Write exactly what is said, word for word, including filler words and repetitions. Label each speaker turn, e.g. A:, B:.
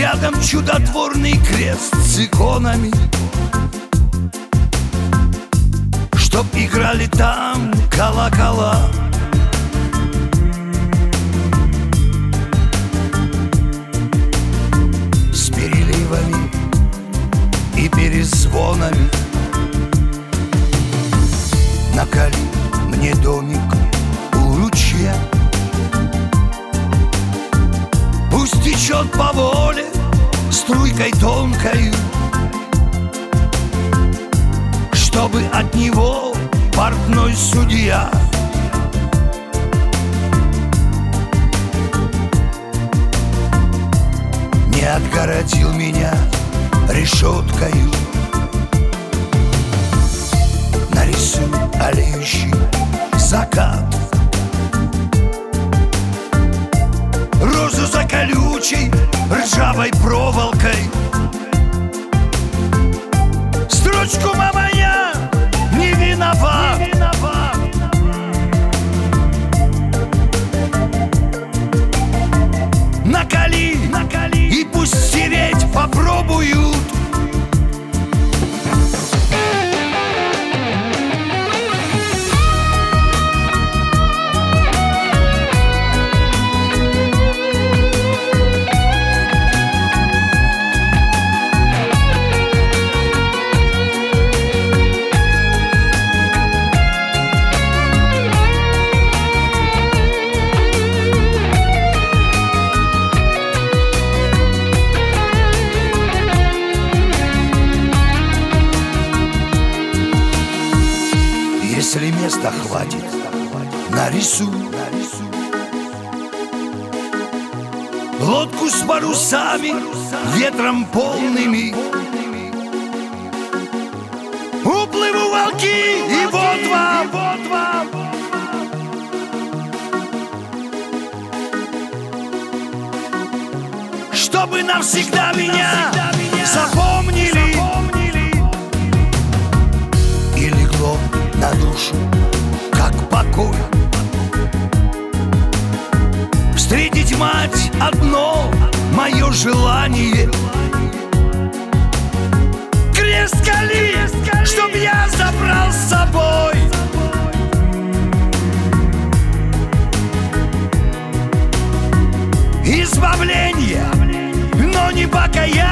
A: Рядом чудотворный крест с иконами, чтоб играли там колокола. С переливами и перезвонами. Накали мне домик у ручья, пусть течет по воле струйкой тонкою, чтобы от него портной судья не отгородил меня решеткою. Нарисуй олеющий закат, розу за колючей ржавой проволокой, строчку «Мама, я не виноват». Не виноват. Накали, накали, и пусть стереть попробуют. Если места хватит, нарисуй лодку с парусами, ветром полными. Уплыву волки, и вот вам, вот вам. Чтобы навсегда меня запомнили. И легло на душу, как покой, встретить мать одно мое желание. Крест кали, чтоб я забрал с собой. Избавление, но не покаяние.